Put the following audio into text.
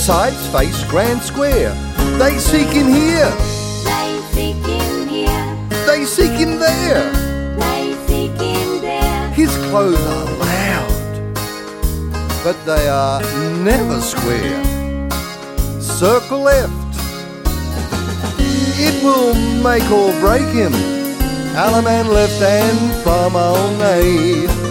sides face grand square. They seek in here, They seek in here, they seek in there. they seek in there. His clothes are loud, but they are never square. Circle left, it will make or break him. Alaman left and from Olney.